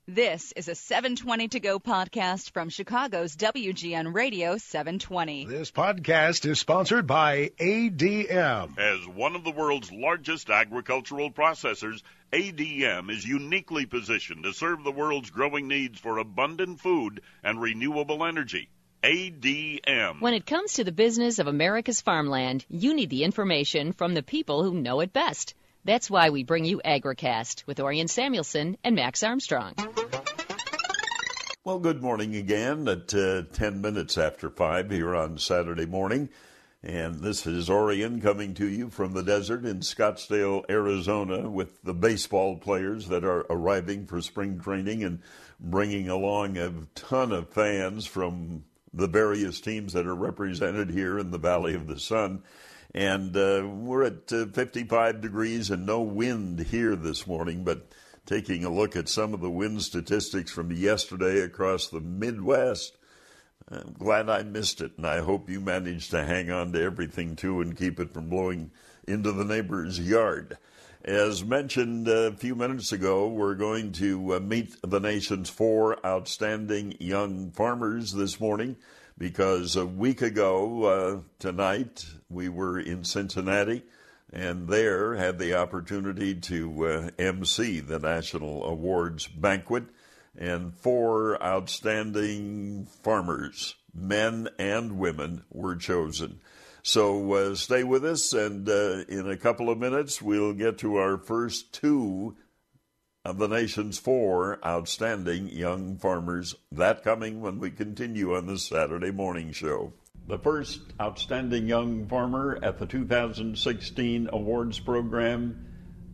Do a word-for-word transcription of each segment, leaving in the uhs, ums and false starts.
This is a seven twenty To Go podcast from Chicago's W G N Radio seven twenty. This podcast is sponsored by A D M. As one of the world's largest agricultural processors, A D M is uniquely positioned to serve the world's growing needs for abundant food and renewable energy. A D M. When it comes to the business of America's farmland, you need the information from the people who know it best. That's why we bring you AgriCast with Orion Samuelson and Max Armstrong. Well, good morning again at uh, ten minutes after five here on Saturday morning. And this is Orion coming to you from the desert in Scottsdale, Arizona, with the baseball players that are arriving for spring training and bringing along a ton of fans from the various teams that are represented here in the Valley of the Sun. And uh, we're at uh, fifty-five degrees and no wind here this morning, but taking a look at some of the wind statistics from yesterday across the Midwest, I'm glad I missed it, and I hope you managed to hang on to everything, too, and keep it from blowing into the neighbor's yard. As mentioned a few minutes ago, we're going to uh, meet the nation's four outstanding young farmers this morning, because a week ago uh, tonight we were in Cincinnati and there had the opportunity to uh, emcee the National Awards Banquet, and four outstanding farmers, men and women, were chosen. So uh, stay with us, and uh, in a couple of minutes we'll get to our first two of the nation's four outstanding young farmers. That coming when we continue on this Saturday morning show. The first outstanding young farmer at the two thousand sixteen awards program,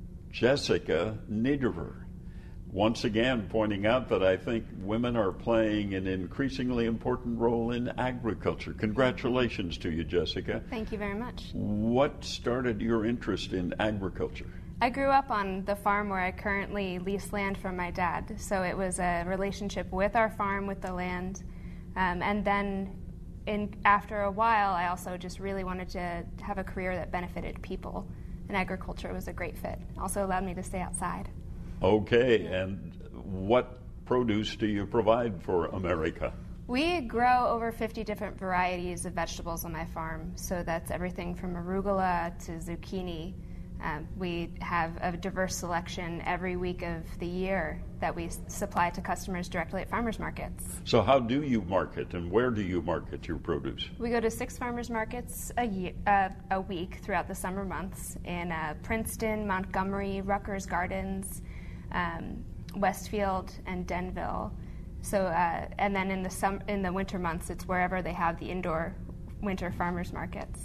Jessica Niederer. Once again, pointing out that I think women are playing an increasingly important role in agriculture. Congratulations to you, Jessica. Thank you very much. What started your interest in agriculture? I grew up on the farm where I currently lease land from my dad, so it was a relationship with our farm, with the land. Um, and then in, after a while, I also just really wanted to have a career that benefited people, and agriculture was a great fit. Also allowed me to stay outside. Okay, and what produce do you provide for America? We grow over fifty different varieties of vegetables on my farm, so that's everything from arugula to zucchini. Um, we have a diverse selection every week of the year that we s- supply to customers directly at farmers markets. So how do you market, and where do you market your produce? We go to six farmers markets a, year, uh, a week throughout the summer months in uh, Princeton, Montgomery, Rutgers Gardens, um, Westfield, and Denville. So, uh, and then in the sum- in the winter months, it's wherever they have the indoor winter farmers markets.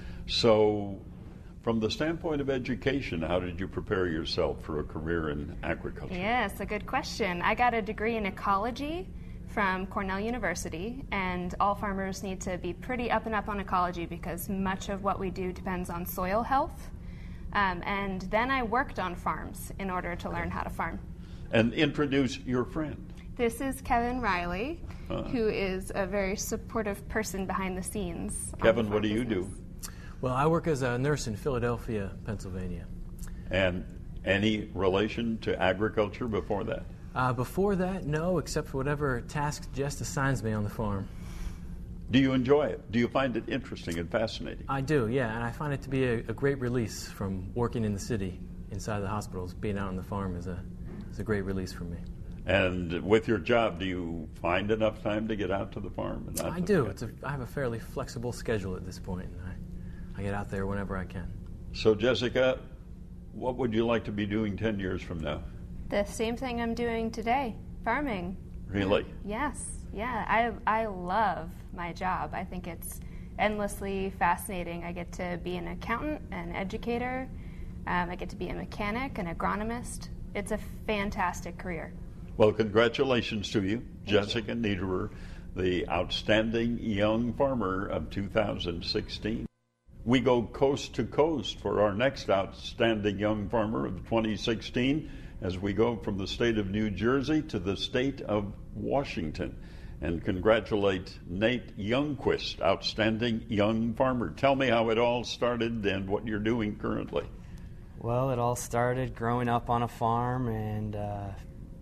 So, from the standpoint of education, how did you prepare yourself for a career in agriculture? Yes, a good question. I got a degree in ecology from Cornell University, and all farmers need to be pretty up and up on ecology because much of what we do depends on soil health. Um, and then I worked on farms in order to learn how to farm. And introduce your friend. This is Kevin Riley, uh, who is a very supportive person behind the scenes. Kevin, what do you business. do? Well, I work as a nurse in Philadelphia, Pennsylvania. And any relation to agriculture before that? Uh, before that, no, except for whatever tasks Jess assigns me on the farm. Do you enjoy it? Do you find it interesting and fascinating? I do, yeah, and I find it to be a, a great release from working in the city, inside the hospitals. Being out on the farm is a, is a great release for me. And with your job, do you find enough time to get out to the farm? And I do. It's a, I have a fairly flexible schedule at this point, and I, I get out there whenever I can. So, Jessica, what would you like to be doing ten years from now? The same thing I'm doing today, farming. Really? Yes, yeah. I, I love my job. I think it's endlessly fascinating. I get to be an accountant, an educator. Um, I get to be a mechanic, an agronomist. It's a fantastic career. Well, congratulations to you, Thank Jessica you. Niederer, the outstanding young farmer of two thousand sixteen. We go coast to coast for our next outstanding young farmer of twenty sixteen as we go from the state of New Jersey to the state of Washington and congratulate Nate Youngquist, outstanding young farmer. Tell me how it all started and what you're doing currently. Well, it all started growing up on a farm and uh,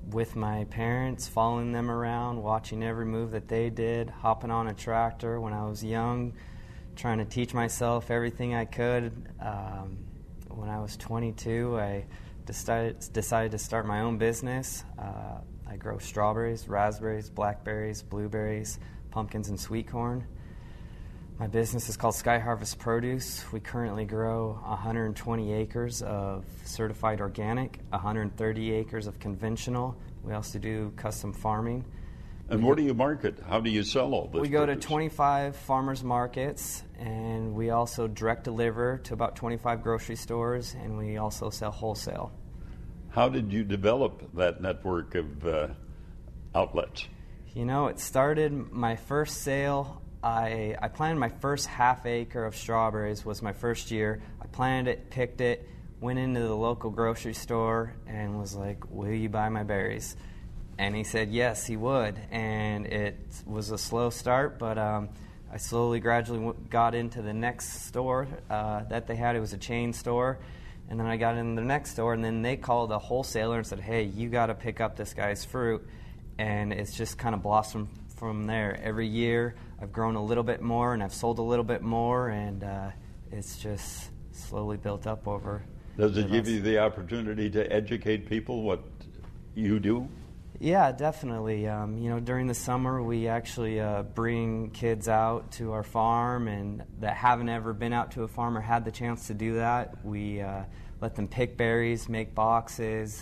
with my parents, following them around, watching every move that they did, hopping on a tractor when I was young, trying to teach myself everything I could. Um, when I was twenty-two, I decided, decided to start my own business. Uh, I grow strawberries, raspberries, blackberries, blueberries, pumpkins, and sweet corn. My business is called Sky Harvest Produce. We currently grow one hundred twenty acres of certified organic, one hundred thirty acres of conventional. We also do custom farming. And where do you market? How do you sell all this? We go produce? to twenty-five farmers markets, and we also direct deliver to about twenty-five grocery stores, and we also sell wholesale. How did you develop that network of uh, outlets? You know, it started my first sale. I, I planted my first half acre of strawberries was my first year. I planted it, picked it, went into the local grocery store and was like, will you buy my berries? And he said yes, he would. And it was a slow start, but um, I slowly, gradually w- got into the next store uh, that they had. It was a chain store. And then I got in the next store, and then they called a wholesaler and said, hey, you got to pick up this guy's fruit. And it's just kind of blossomed from there. Every year I've grown a little bit more, and I've sold a little bit more, and uh, it's just slowly built up over. Does it give you the opportunity to educate people what you do? Yeah, definitely. Um, you know, during the summer we actually uh, bring kids out to our farm, and that haven't ever been out to a farm or had the chance to do that. We uh, let them pick berries, make boxes.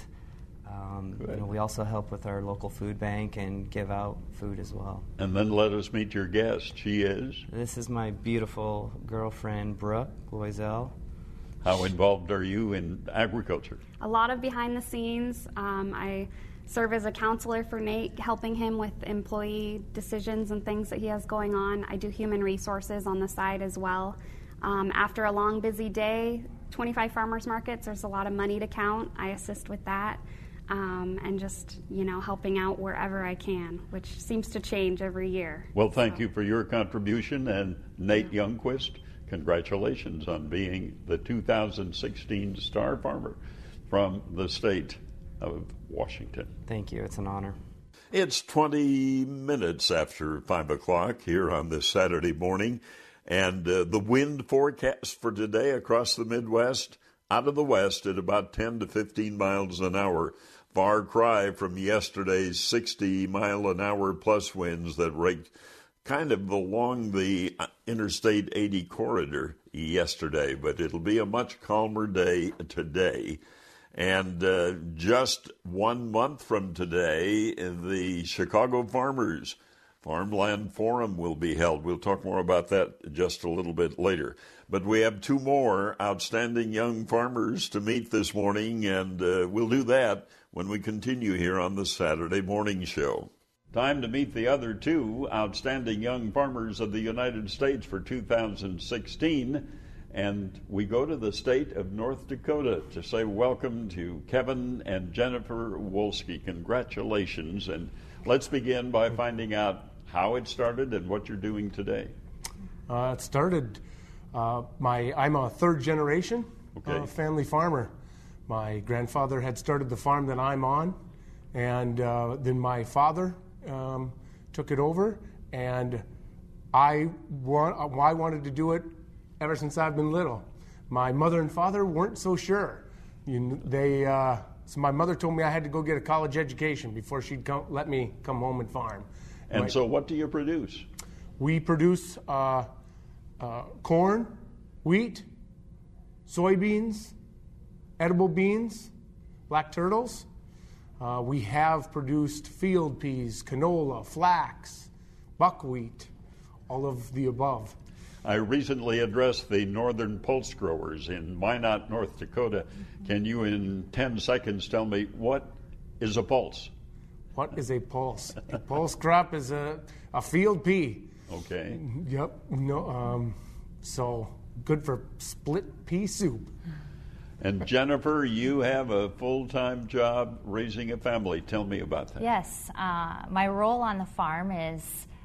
Um, you know, we also help with our local food bank and give out food as well. And then let us meet your guest. She is? This is my beautiful girlfriend, Brooke Loisel. How involved are you in agriculture? A lot of behind the scenes. Um, I serve as a counselor for Nate, helping him with employee decisions and things that he has going on. I do human resources on the side as well. Um, after a long, busy day, twenty-five farmers markets, there's a lot of money to count. I assist with that. Um, and just, you know, helping out wherever I can, which seems to change every year. Well, thank so. you for your contribution. And Nate yeah. Youngquist, congratulations on being the two thousand sixteen Star Farmer from the state of Washington. Thank you. It's an honor. It's twenty minutes after five o'clock here on this Saturday morning. And uh, the wind forecast for today across the Midwest, out of the west at about ten to fifteen miles an hour. Far cry from yesterday's sixty mile an hour plus winds that raked kind of along the Interstate eighty corridor yesterday. But it'll be a much calmer day today. And uh, just one month from today, the Chicago Farmers Farmland Forum will be held. We'll talk more about that just a little bit later. But we have two more outstanding young farmers to meet this morning, and uh, we'll do that when we continue here on the Saturday Morning Show. Time to meet the other two outstanding young farmers of the United States for two thousand sixteen. And we go to the state of North Dakota to say welcome to Kevin and Jennifer Wolski. Congratulations. And let's begin by finding out how it started and what you're doing today. Uh, it started, uh, my I'm a third generation okay. uh, family farmer. My grandfather had started the farm that I'm on, and uh, then my father um, took it over, and I, wa- I wanted to do it ever since I've been little. My mother and father weren't so sure. You know, they, uh, so my mother told me I had to go get a college education before she'd come, let me come home and farm. And my, so what do you produce? We produce uh, uh, corn, wheat, soybeans, edible beans, black turtles. Uh, we have produced field peas, canola, flax, buckwheat, all of the above. I recently addressed the northern pulse growers in Minot, North Dakota. Can you, in ten seconds, tell me what is a pulse? What is a pulse? A pulse crop is a, a field pea. Okay. Yep. No. Um, so good for split pea soup. And Jennifer, you have a full-time job raising a family. Tell me about that. Yes. Uh, my role on the farm is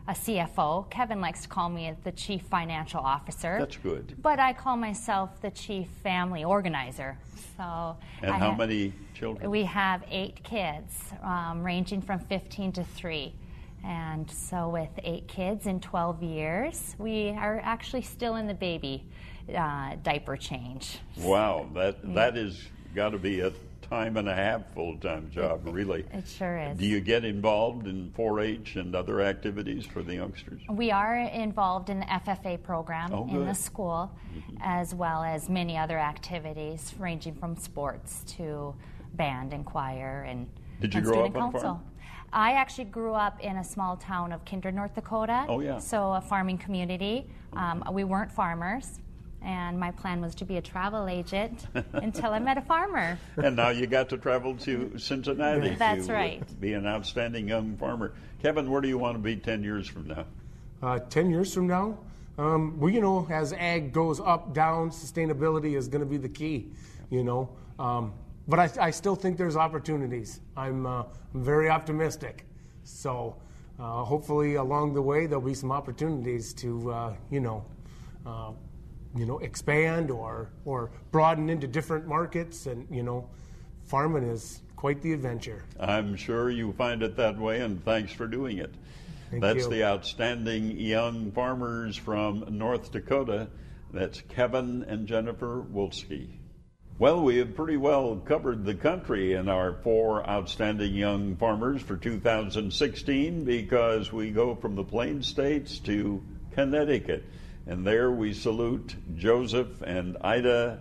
a C F O. Kevin likes to call me the Chief Financial Officer. That's good. But I call myself the Chief Family Organizer. So and I how ha- many children? We have eight kids, um, ranging from fifteen to three. And so with eight kids in twelve years, we are actually still in the baby uh, diaper change. Wow, that that is got to be a time and a half full-time job, really. It sure is. Do you get involved in four H and other activities for the youngsters? We are involved in the F F A program oh, in the school, mm-hmm. as well as many other activities ranging from sports to band and choir and Did you and grow student up on a council. farm? I actually grew up in a small town of Kindred, North Dakota. Oh, yeah. So a farming community. Um, we weren't farmers. And my plan was to be a travel agent until I met a farmer. And now you got to travel to Cincinnati That's to right. be an outstanding young farmer. Kevin, where do you want to be ten years from now? Uh, ten years from now? Um, well, you know, as ag goes up, down, sustainability is going to be the key, you know. Um, but I, I still think there's opportunities. I'm, uh, I'm very optimistic. So uh, hopefully along the way there'll be some opportunities to, uh, you know, uh, you know, expand or or broaden into different markets, and you know, farming is quite the adventure. I'm sure you find it that way, and thanks for doing it. Thank That's you. the outstanding young farmers from North Dakota. That's Kevin and Jennifer Wolski. Well, we have pretty well covered the country in our four outstanding young farmers for two thousand sixteen, because we go from the Plain States to Connecticut. And there we salute Joseph and Ida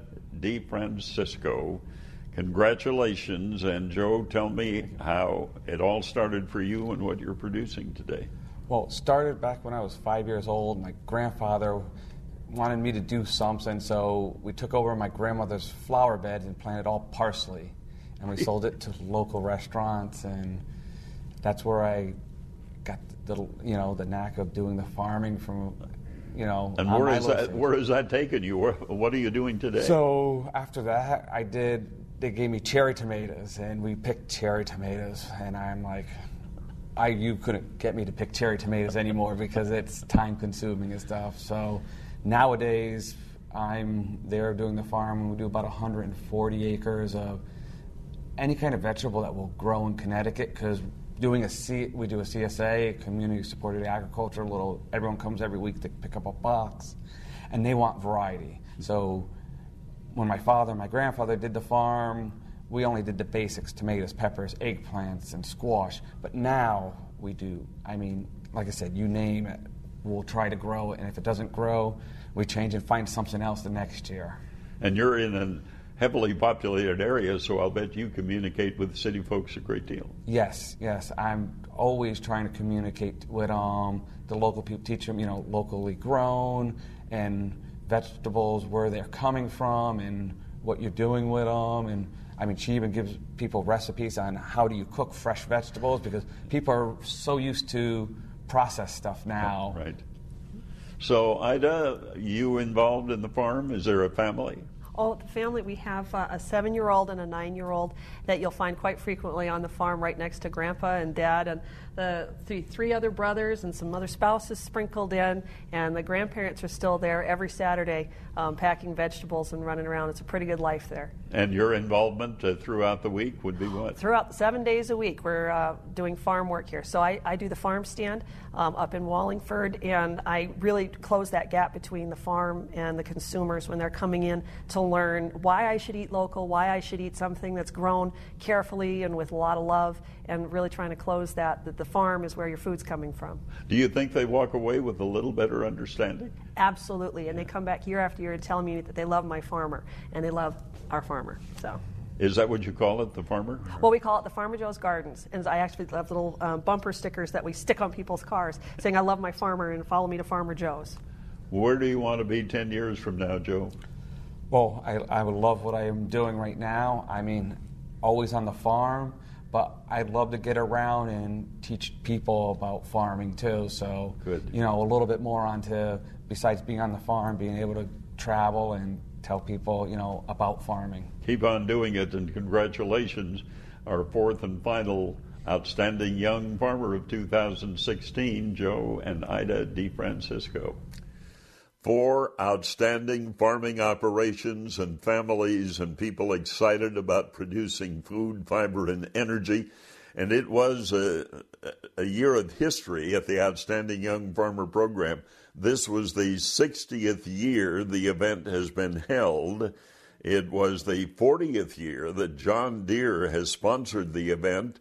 DeFrancisco. Congratulations. And Joe, tell me how it all started for you and what you're producing today. Well, it started back when I was five years old. My grandfather wanted me to do something, so we took over my grandmother's flower bed and planted all parsley. And we sold it to local restaurants, and that's where I got the, you know, the knack of doing the farming from... You know, and where is that? Where has that taken you? Where, what are you doing today? So after that, I did. They gave me cherry tomatoes, and we picked cherry tomatoes. And I'm like, I you couldn't get me to pick cherry tomatoes anymore because it's time consuming and stuff. So nowadays, I'm there doing the farm. We do about one hundred forty acres of any kind of vegetable that will grow in Connecticut, because doing a C, we do a C S A, community supported agriculture. Little everyone comes every week to pick up a box, and they want variety. So when my father and my grandfather did the farm, we only did the basics: tomatoes, peppers, eggplants, and squash. But now we do. I mean, like I said, you name it, we'll try to grow it, and if it doesn't grow, we change and find something else the next year. And you're in an heavily populated area, so I'll bet you communicate with city folks a great deal. Yes, yes. I'm always trying to communicate with um, the local people, teach them, you know, locally grown and vegetables, where they're coming from and what you're doing with them. And I mean, she even gives people recipes on how do you cook fresh vegetables, because people are so used to processed stuff now. Right. So, Ida, you involved in the farm? Is there a family? Oh, the family, we have uh, a seven-year-old and a nine-year-old that you'll find quite frequently on the farm right next to Grandpa and Dad, and the three, three other brothers and some other spouses sprinkled in, and the grandparents are still there every Saturday um, packing vegetables and running around. It's a pretty good life there. And your involvement uh, throughout the week would be what? Throughout the seven days a week, we're uh, doing farm work here. So I, I do the farm stand um, up in Wallingford, and I really close that gap between the farm and the consumers when they're coming in to learn why I should eat local, why I should eat something that's grown carefully and with a lot of love, and really trying to close that, that the farm is where your food's coming from. Do you think they walk away with a little better understanding? Absolutely, and they come back year after year to tell me that they love my farmer, and they love our farmer. So. Is that what you call it, the farmer? Well, we call it the Farmer Joe's Gardens, and I actually have little um, bumper stickers that we stick on people's cars saying, I love my farmer, and follow me to Farmer Joe's. Where do you want to be ten years from now, Joe? Well, I, I would love what I am doing right now. I mean, always on the farm, but I'd love to get around and teach people about farming too. So, Good. you know, a little bit more onto, besides being on the farm, being able to travel and tell people, you know, about farming. Keep on doing it, and congratulations. Our fourth and final Outstanding Young Farmer of two thousand sixteen, Joe and Ida DeFrancisco. For outstanding farming operations and families and people excited about producing food, fiber, and energy. And it was a, a year of history at the Outstanding Young Farmer Program. This was the sixtieth year the event has been held. It was the fortieth year that John Deere has sponsored the event.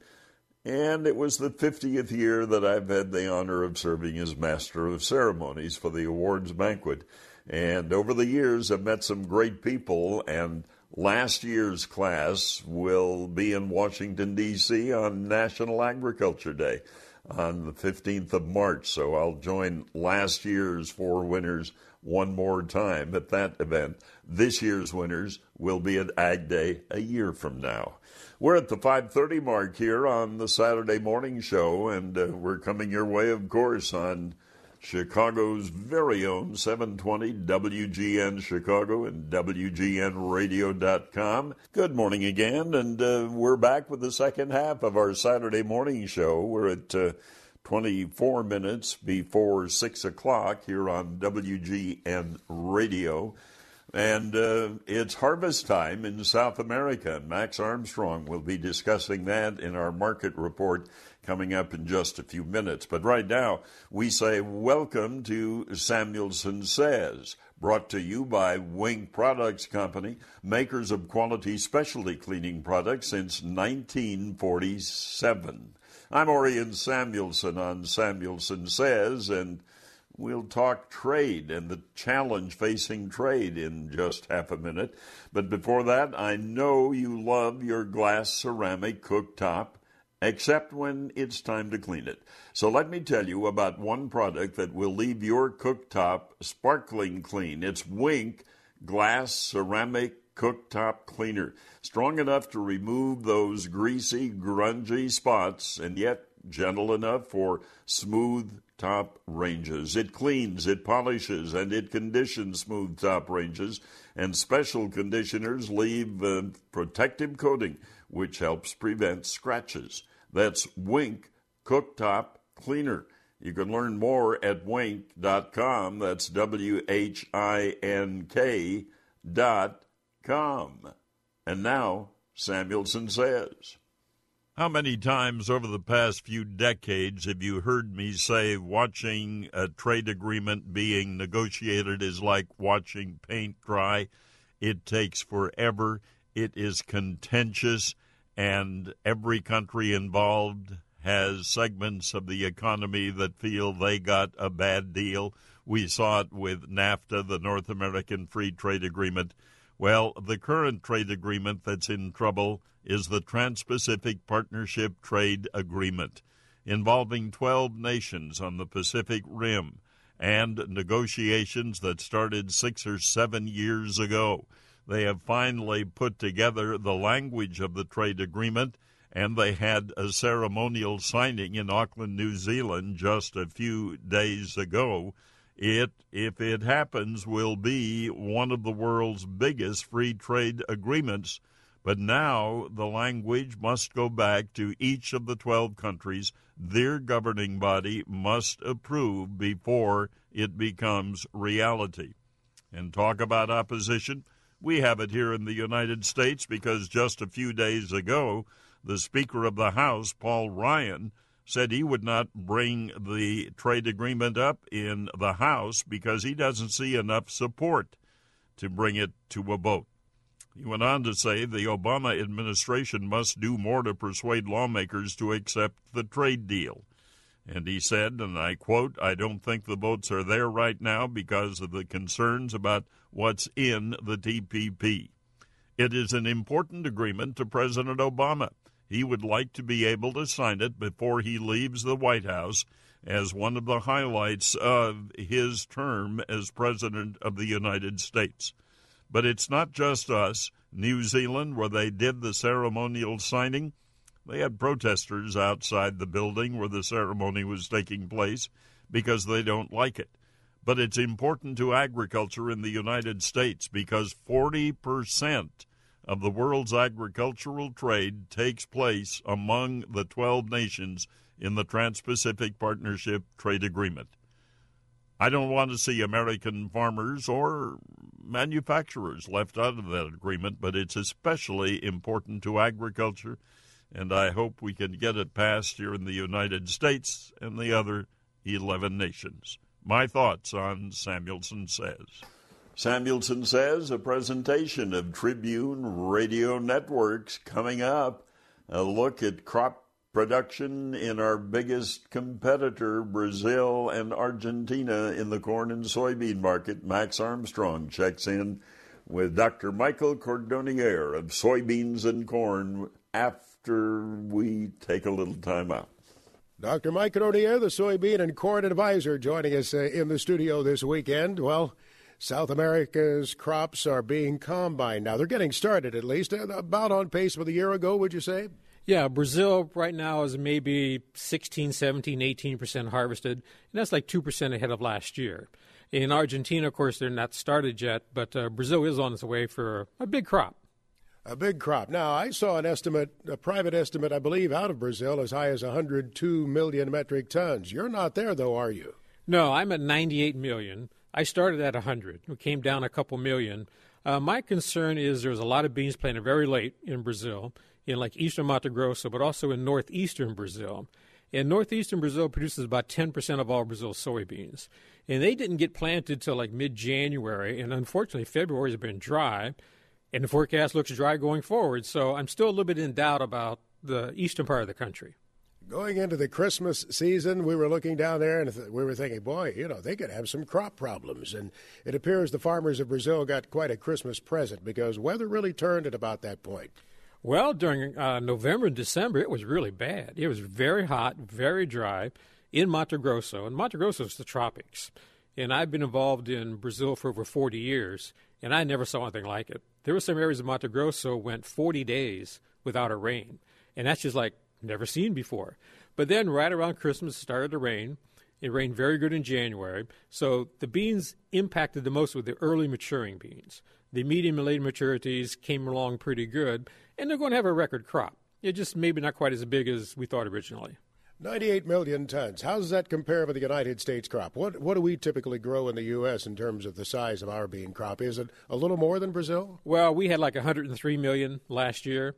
And it was the fiftieth year that I've had the honor of serving as Master of Ceremonies for the awards banquet. And over the years, I've met some great people, and last year's class will be in Washington, D C on National Agriculture Day on the fifteenth of March. So I'll join last year's four winners one more time at that event. This year's winners will be at Ag Day a year from now. We're at the five thirty mark here on the Saturday morning show, and uh, we're coming your way, of course, on Chicago's very own seven twenty W G N Chicago and W G N radio dot com. Good morning again, and uh, we're back with the second half of our Saturday morning show. We're at uh, twenty-four minutes before six o'clock here on W G N Radio. And uh, it's harvest time in South America. Max Armstrong will be discussing that in our market report coming up in just a few minutes. But right now, we say welcome to Samuelson Says, brought to you by Wink Products Company, makers of quality specialty cleaning products since nineteen forty-seven. I'm Orion Samuelson on Samuelson Says, and we'll talk trade and the challenge facing trade in just half a minute. But before that, I know you love your glass ceramic cooktop, except when it's time to clean it. So let me tell you about one product that will leave your cooktop sparkling clean. It's Wink Glass Ceramic Cooktop Cleaner. Strong enough to remove those greasy, grungy spots, and yet gentle enough for smooth top ranges. It cleans, it polishes, and it conditions smooth top ranges, and special conditioners leave a protective coating which helps prevent scratches. That's Wink Cooktop Cleaner. You can learn more at wink dot com. That's W H I N K dot com. And now, Samuelson Says. How many times over the past few decades have you heard me say watching a trade agreement being negotiated is like watching paint dry? It takes forever. It is contentious, and every country involved has segments of the economy that feel they got a bad deal. We saw it with NAFTA, the North American Free Trade Agreement. Well, the current trade agreement that's in trouble is the Trans-Pacific Partnership Trade Agreement, involving twelve nations on the Pacific Rim, and negotiations that started six or seven years ago. They have finally put together the language of the trade agreement, and they had a ceremonial signing in Auckland, New Zealand just a few days ago. It, if it happens, will be one of the world's biggest free trade agreements. But now the language must go back to each of the twelve countries. Their governing body must approve before it becomes reality. And talk about opposition. We have it here in the United States because just a few days ago, the Speaker of the House, Paul Ryan, said he would not bring the trade agreement up in the House because he doesn't see enough support to bring it to a vote. He went on to say the Obama administration must do more to persuade lawmakers to accept the trade deal. And he said, and I quote, "I don't think the votes are there right now because of the concerns about what's in the T P P. It is an important agreement to President Obama. He would like to be able to sign it before he leaves the White House as one of the highlights of his term as President of the United States. But it's not just us. New Zealand, where they did the ceremonial signing, they had protesters outside the building where the ceremony was taking place because they don't like it. But it's important to agriculture in the United States because forty percent of the world's agricultural trade takes place among the twelve nations in the Trans-Pacific Partnership Trade Agreement. I don't want to see American farmers or manufacturers left out of that agreement, but it's especially important to agriculture, and I hope we can get it passed here in the United States and the other eleven nations. My thoughts on Samuelson Says. Samuelson Says, a presentation of Tribune Radio Networks coming up. A look at crop production in our biggest competitor, Brazil and Argentina, in the corn and soybean market. Max Armstrong checks in with Doctor Michael Cordonnier of Soybeans and Corn after we take a little time out. Doctor Mike Cordonnier, the soybean and corn advisor, joining us uh, in the studio this weekend. Well, South America's crops are being combined now. They're getting started, at least, about on pace with a year ago, would you say? Yeah, Brazil right now is maybe sixteen, seventeen, eighteen percent harvested, and that's like two percent ahead of last year. In Argentina, of course, they're not started yet, but uh, Brazil is on its way for a big crop. A big crop. Now, I saw an estimate, a private estimate, I believe, out of Brazil as high as one hundred two million metric tons. You're not there, though, are you? No, I'm at ninety-eight million. I started at one hundred. We came down a couple million. Uh, my concern is there's a lot of beans planted very late in Brazil, in like eastern Mato Grosso, but also in northeastern Brazil. And northeastern Brazil produces about ten percent of all Brazil's soybeans. And they didn't get planted till like mid-January, and unfortunately February has been dry, and the forecast looks dry going forward. So I'm still a little bit in doubt about the eastern part of the country. Going into the Christmas season, we were looking down there and we were thinking, boy, you know, they could have some crop problems. And it appears the farmers of Brazil got quite a Christmas present because weather really turned at about that point. Well, during uh, November and December, it was really bad. It was very hot, very dry in Mato Grosso. And Mato Grosso is the tropics. And I've been involved in Brazil for over forty years, and I never saw anything like it. There were some areas of Mato Grosso went forty days without a rain. And that's just like never seen before. But then right around Christmas, it started to rain. It rained very good in January. So the beans impacted the most with the early maturing beans. The medium and late maturities came along pretty good, and they're going to have a record crop. It just maybe not quite as big as we thought originally. ninety-eight million tons. How does that compare with the United States crop? What what do we typically grow in the U S in terms of the size of our bean crop? Is it a little more than Brazil? Well, we had like one hundred three million last year.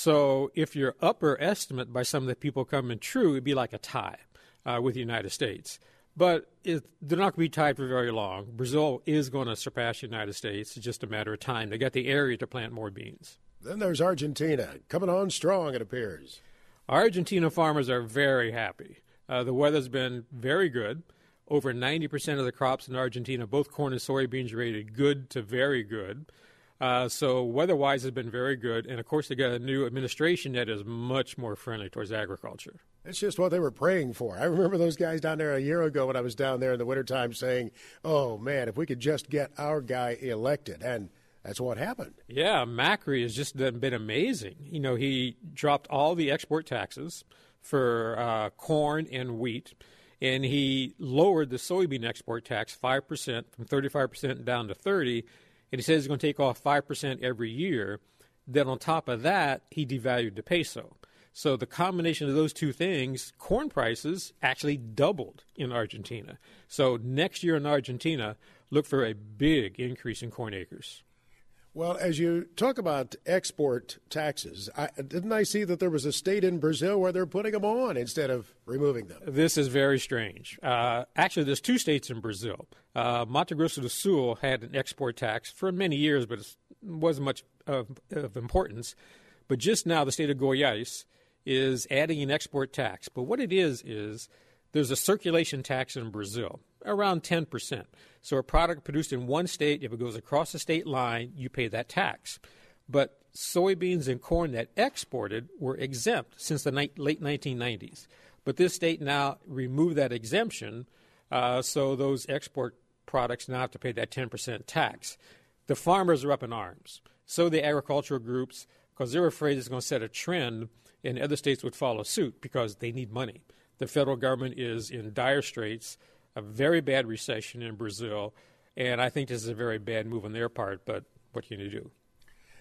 So if your upper estimate by some of the people coming true, it'd be like a tie uh, with the United States. But it, they're not going to be tied for very long. Brazil is going to surpass the United States. It's just a matter of time. They got the area to plant more beans. Then there's Argentina, coming on strong, it appears. Argentina farmers are very happy. Uh, the weather's been very good. Over ninety percent of the crops in Argentina, both corn and soybeans, rated good to very good. Uh, so weather-wise has been very good. And, of course, they got a new administration that is much more friendly towards agriculture. It's just what they were praying for. I remember those guys down there a year ago when I was down there in the wintertime saying, oh, man, if we could just get our guy elected. And that's what happened. Yeah, Macri has just been amazing. You know, he dropped all the export taxes for uh, corn and wheat, and he lowered the soybean export tax five percent from thirty-five percent down to thirty percent. And he says he's going to take off five percent every year. Then on top of that, he devalued the peso. So the combination of those two things, corn prices actually doubled in Argentina. So next year in Argentina, look for a big increase in corn acres. Well, as you talk about export taxes, I, didn't I see that there was a state in Brazil where they're putting them on instead of removing them? This is very strange. Uh, actually, there's two states in Brazil. Uh, Mato Grosso do Sul had an export tax for many years, but it wasn't much of, of importance. But just now, the state of Goiás is adding an export tax. But what it is is there's a circulation tax in Brazil, around ten percent. So a product produced in one state, if it goes across the state line, you pay that tax. But soybeans and corn that exported were exempt since the ni- late nineteen nineties. But this state now removed that exemption, uh, so those export products now have to pay that ten percent tax. The farmers are up in arms. So the agricultural groups, because they're afraid it's going to set a trend and other states would follow suit because they need money. The federal government is in dire straits, a very bad recession in Brazil, and I think this is a very bad move on their part, but what can you do?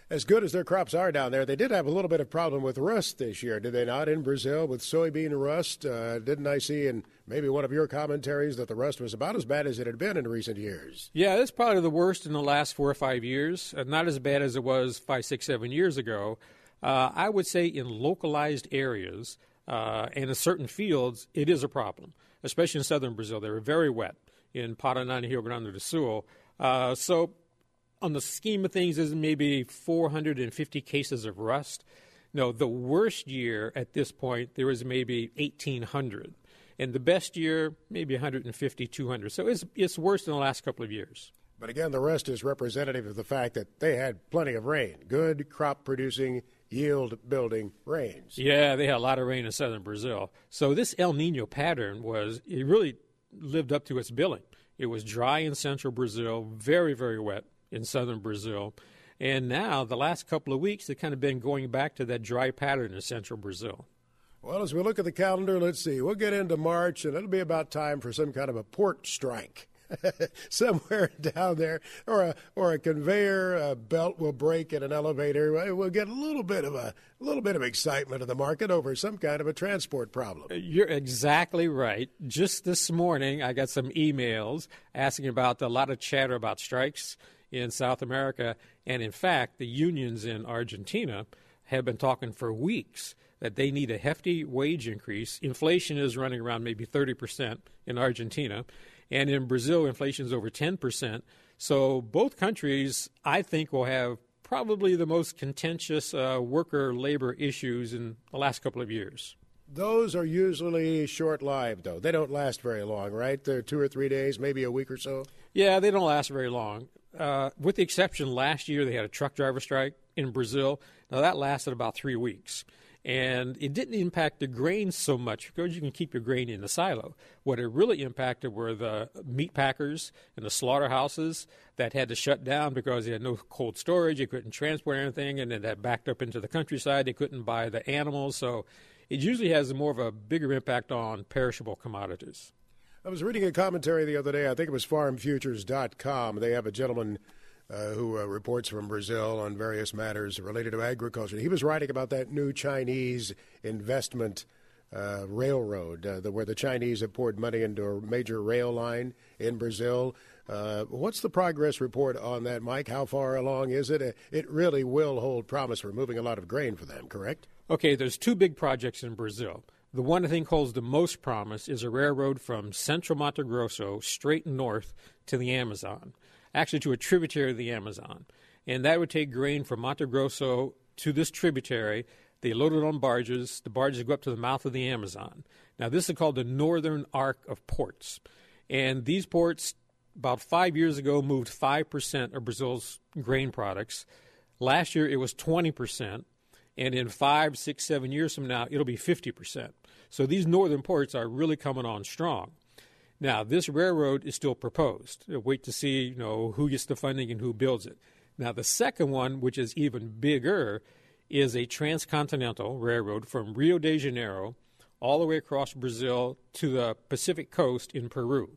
As good as their crops are down there, they did have a little bit of problem with rust this year, did they not, in Brazil with soybean rust? Uh, didn't I see in maybe one of your commentaries that the rust was about as bad as it had been in recent years? Yeah, it's probably the worst in the last four or five years. Uh, not as bad as it was five, six, seven years ago. Uh, I would say in localized areas uh, and in certain fields, it is a problem, especially in southern Brazil. They were very wet in Paraná and Rio Grande do Sul. Uh, so on the scheme of things, there's maybe four hundred fifty cases of rust. No, the worst year at this point, there was maybe eighteen hundred. And the best year, maybe one hundred fifty, two hundred. So it's, it's worse than the last couple of years. But again, the rest is representative of the fact that they had plenty of rain, good crop-producing, yield-building rains. Yeah, they had a lot of rain in southern Brazil. So this El Nino pattern was, it really lived up to its billing. It was dry in central Brazil, very, very wet in southern Brazil. And now, the last couple of weeks, they've kind of been going back to that dry pattern in central Brazil. Well, as we look at the calendar, let's see. We'll get into March, and it'll be about time for some kind of a port strike. Somewhere down there, or a or a conveyor a belt will break in an elevator. We'll get a little bit of a, a little bit of excitement in the market over some kind of a transport problem. You're exactly right. Just this morning, I got some emails asking about a lot of chatter about strikes in South America, and in fact, the unions in Argentina have been talking for weeks that they need a hefty wage increase. Inflation is running around maybe thirty percent in Argentina. And in Brazil, inflation is over ten percent. So both countries, I think, will have probably the most contentious uh, worker-labor issues in the last couple of years. Those are usually short-lived, though. They don't last very long, right? They're two or three days, maybe a week or so? Yeah, they don't last very long. Uh, with the exception, last year they had a truck driver strike in Brazil. Now, that lasted about three weeks. And it didn't impact the grain so much because you can keep your grain in the silo. What it really impacted were the meat packers and the slaughterhouses that had to shut down because they had no cold storage. They couldn't transport anything, and then that backed up into the countryside. They couldn't buy the animals. So it usually has more of a bigger impact on perishable commodities. I was reading a commentary the other day. I think it was farm futures dot com. They have a gentleman Uh, who uh, reports from Brazil on various matters related to agriculture. He was writing about that new Chinese investment uh, railroad, uh, the, where the Chinese have poured money into a major rail line in Brazil. Uh, what's the progress report on that, Mike? How far along is it? It really will hold promise for moving a lot of grain for them, correct? Okay, there's two big projects in Brazil. The one I think holds the most promise is a railroad from central Mato Grosso straight north to the Amazon. Actually to a tributary of the Amazon. And that would take grain from Mato Grosso to this tributary. They load it on barges. The barges go up to the mouth of the Amazon. Now, this is called the Northern Arc of Ports. And these ports, about five years ago, moved five percent of Brazil's grain products. Last year, it was twenty percent. And in five, six, seven years from now, it'll be fifty percent. So these northern ports are really coming on strong. Now, this railroad is still proposed. We'll wait to see, you know, who gets the funding and who builds it. Now, the second one, which is even bigger, is a transcontinental railroad from Rio de Janeiro all the way across Brazil to the Pacific coast in Peru.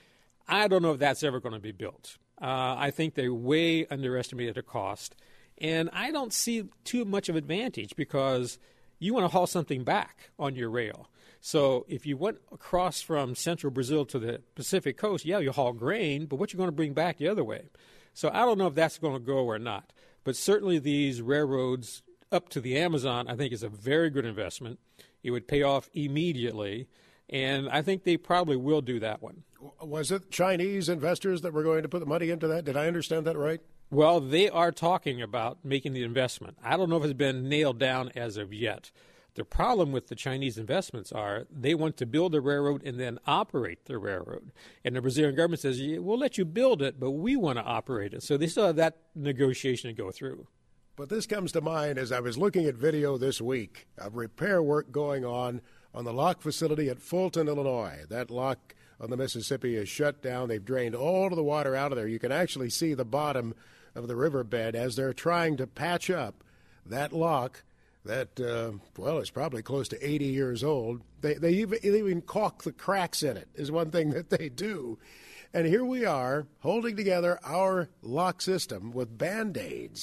I don't know if that's ever going to be built. Uh, I think they way underestimated the cost. And I don't see too much of advantage because you want to haul something back on your rail. So if you went across from central Brazil to the Pacific coast, yeah, you haul grain, but what you're going to bring back the other way? So I don't know if that's going to go or not. But certainly these railroads up to the Amazon, I think, is a very good investment. It would pay off immediately, and I think they probably will do that one. Was it Chinese investors that were going to put the money into that? Did I understand that right? Well, they are talking about making the investment. I don't know if it's been nailed down as of yet. The problem with the Chinese investments are they want to build a railroad and then operate the railroad. And the Brazilian government says, yeah, we'll let you build it, but we want to operate it. So they still have that negotiation to go through. But this comes to mind as I was looking at video this week of repair work going on on the lock facility at Fulton, Illinois. That lock on the Mississippi is shut down. They've drained all of the water out of there. You can actually see the bottom of the riverbed as they're trying to patch up that lock that, uh, well, is probably close to eighty years old. They, they, even, they even caulk the cracks in it is one thing that they do. And here we are holding together our lock system with Band-Aids.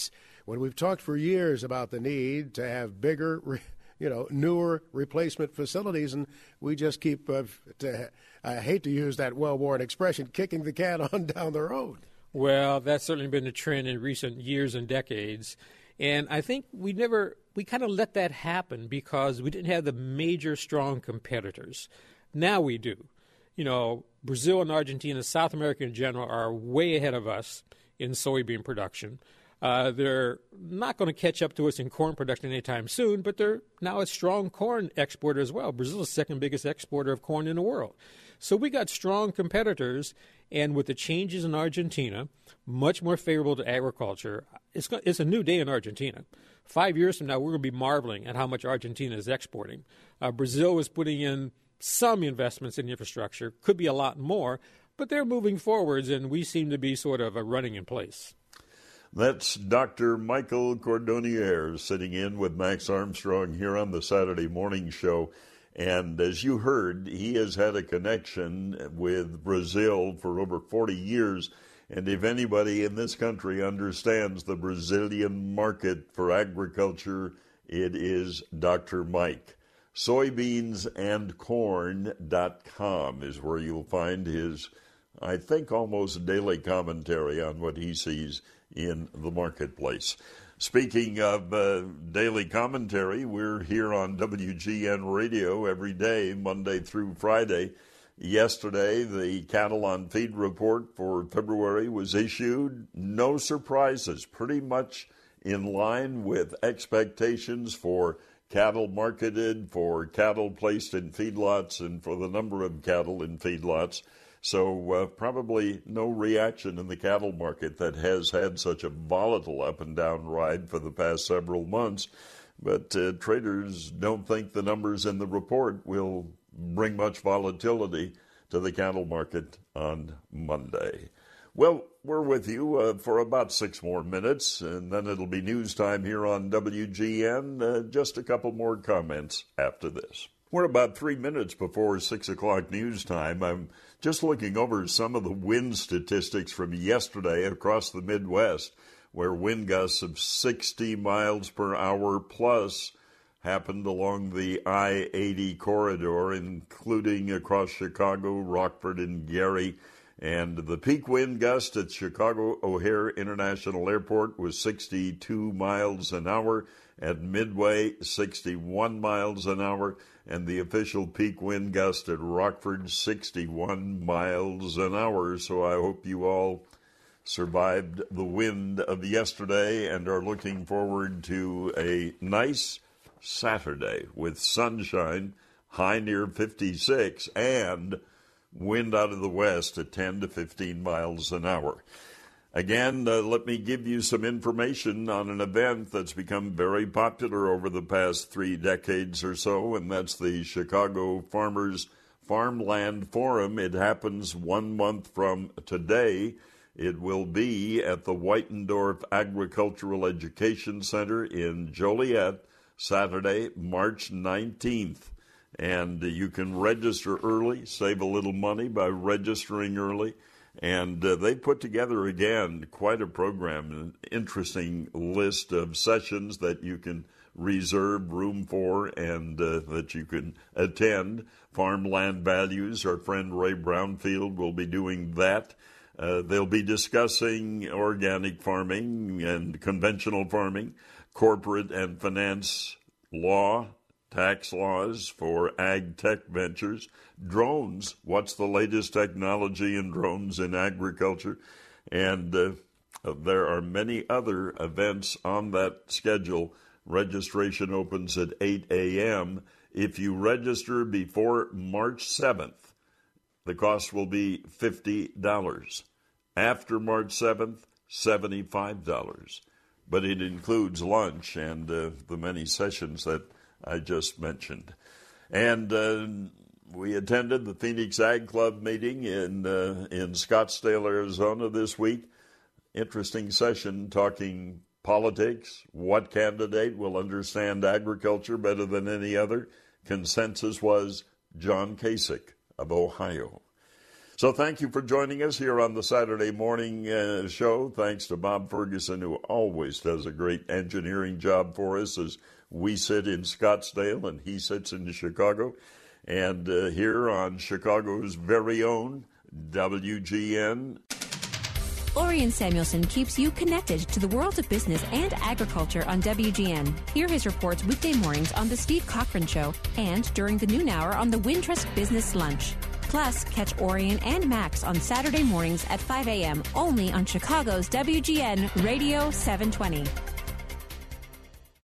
when we've talked for years about the need to have bigger, you know, newer replacement facilities, and we just keep, uh, to, I hate to use that well-worn expression, kicking the can on down the road. Well, that's certainly been the trend in recent years and decades. And I think we never, we kind of let that happen because we didn't have the major strong competitors. Now we do. You know, Brazil and Argentina, South America in general, are way ahead of us in soybean production. Uh, they're not going to catch up to us in corn production anytime soon, but they're now a strong corn exporter as well. Brazil is the second biggest exporter of corn in the world. So we got strong competitors, and with the changes in Argentina, much more favorable to agriculture, it's, it's a new day in Argentina. Five years from now, we're going to be marveling at how much Argentina is exporting. Uh, Brazil is putting in some investments in infrastructure, could be a lot more, but they're moving forwards, and we seem to be sort of a running in place. That's Doctor Michael Cordonnier sitting in with Max Armstrong here on the Saturday Morning Show. And as you heard, he has had a connection with Brazil for over forty years. And if anybody in this country understands the Brazilian market for agriculture, it is Doctor Mike. soybeans and corn dot com is where you'll find his, I think, almost daily commentary on what he sees in the marketplace. Speaking of uh, daily commentary, we're here on W G N Radio every day, Monday through Friday. Yesterday, the Cattle on Feed report for February was issued. No surprises, pretty much in line with expectations for cattle marketed, for cattle placed in feedlots, and for the number of cattle in feedlots. So uh, probably no reaction in the cattle market that has had such a volatile up and down ride for the past several months. But uh, traders don't think the numbers in the report will bring much volatility to the cattle market on Monday. Well, we're with you uh, for about six more minutes, and then it'll be news time here on W G N. Uh, just a couple more comments after this. We're about three minutes before six o'clock news time. I'm just looking over some of the wind statistics from yesterday across the Midwest, where wind gusts of sixty miles per hour plus happened along the I eighty corridor, including across Chicago, Rockford, and Gary. And the peak wind gust at Chicago O'Hare International Airport was sixty-two miles an hour. At Midway, sixty-one miles an hour. And the official peak wind gust at Rockford, sixty-one miles an hour. So I hope you all survived the wind of yesterday and are looking forward to a nice Saturday with sunshine, high near fifty-six, and wind out of the west at ten to fifteen miles an hour. Again, uh, let me give you some information on an event that's become very popular over the past three decades or so, and that's the Chicago Farmers Farmland Forum. It happens one month from today. It will be at the Whitendorf Agricultural Education Center in Joliet, Saturday, March nineteenth. And you can register early, save a little money by registering early. And uh, they put together, again, quite a program, an interesting list of sessions that you can reserve room for and uh, that you can attend. Farmland Values, our friend Ray Brownfield will be doing that. Uh, they'll be discussing organic farming and conventional farming, corporate and finance law, tax laws for ag tech ventures, drones, what's the latest technology in drones in agriculture, and uh, there are many other events on that schedule. Registration opens at eight a.m. If you register before March seventh, the cost will be fifty dollars. After March seventh, seventy-five dollars. But it includes lunch and uh, the many sessions that I just mentioned. And uh, we attended the Phoenix Ag Club meeting in uh, in Scottsdale, Arizona this week. Interesting session talking politics, what candidate will understand agriculture better than any other. Consensus was John Kasich of Ohio. So thank you for joining us here on the Saturday morning uh, show. Thanks to Bob Ferguson, who always does a great engineering job for us as we sit in Scottsdale and he sits in Chicago. And uh, here on Chicago's very own W G N. Orion Samuelson keeps you connected to the world of business and agriculture on W G N. Hear his reports weekday mornings on The Steve Cochran Show and during the noon hour on the Wintrust Business Lunch. Plus, catch Orion and Max on Saturday mornings at five a.m. only on Chicago's W G N Radio seven twenty.